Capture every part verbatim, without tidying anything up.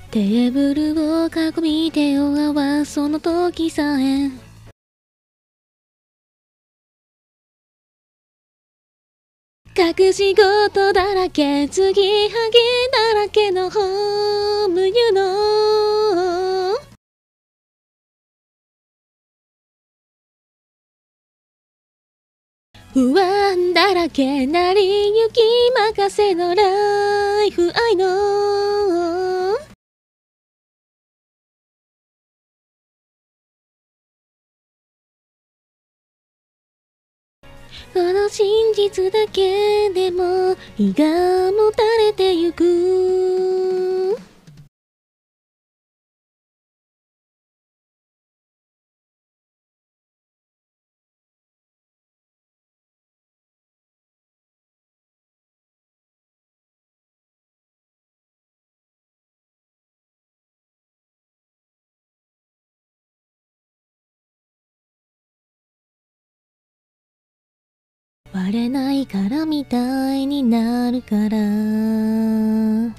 テーブルを囲み手を合わすその時さえ隠し事だらけ継ぎはぎだらけのホームユノ不安だらけなりゆき任せのライフ愛のこの真実だけでも胃がもたれてゆく割れないからみたいになるから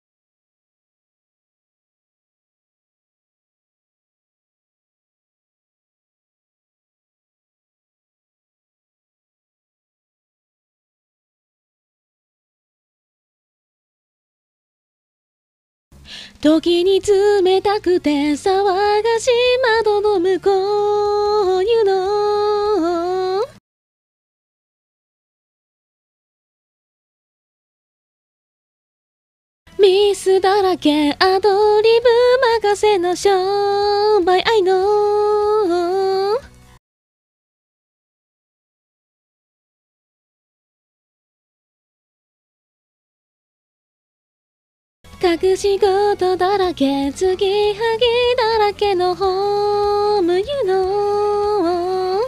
時に冷たくて騒がしい窓の向こうyou knowミスだらけアドリブ任せの商売愛の隠し事だらけ継ぎはぎだらけのホームyou know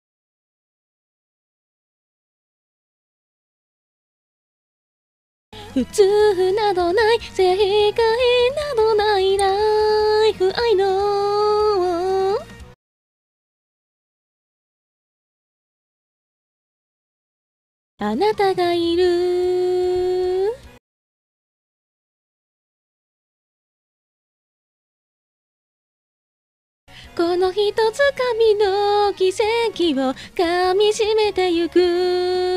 普通などない正解などないライフ愛のあなたがいるこのひとつかみの奇跡を噛みしめてゆく